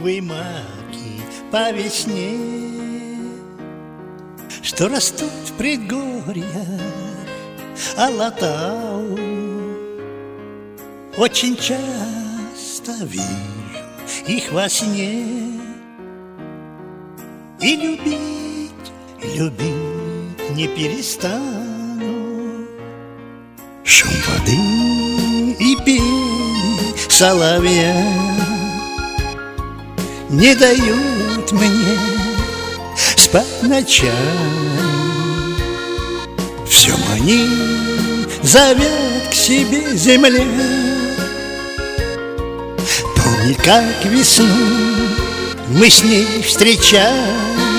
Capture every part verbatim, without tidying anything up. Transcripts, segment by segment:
клюквы маки по весне, что растут в предгорьях Алатау. Очень часто вижу их во сне, и любить, любить не перестану. Шум воды и пение соловья не дают мне спать ночами. Все манит, зовет к себе земля. Помни, как весну мы с ней встречали.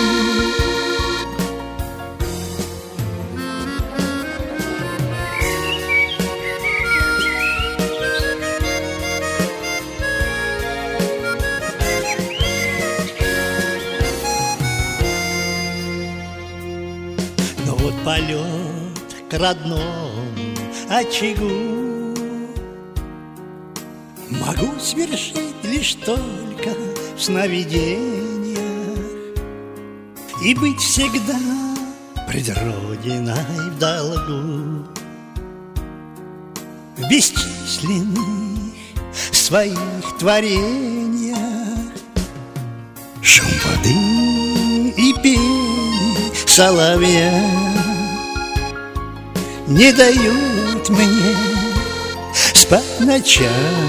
Но вот полет к родному очагу могу свершить лишь только в сновидениях и быть всегда пред Родиной в долгу. В бесчисленных своих творениях шум воды и пение соловья не дают мне спать ночами.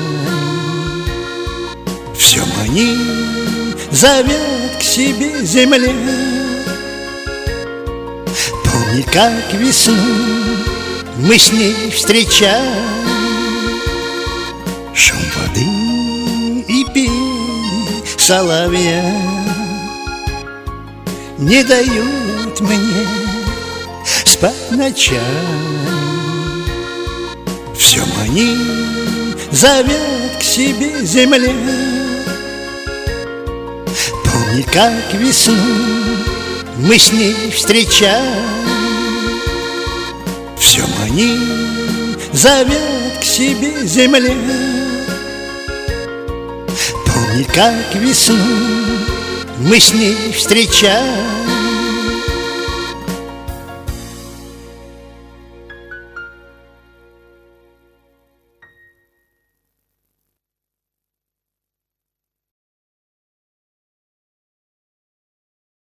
Все манит, зовет к себе земля. Помни, как весну мы с ней встречали. Шум воды и пение соловья не дают мне спать ночами. Все манит, зовет к себе земля. Помни, как весну мы с ней встречали. Все манит, зовет к себе земля. Помни, как весну мы с ней встречали.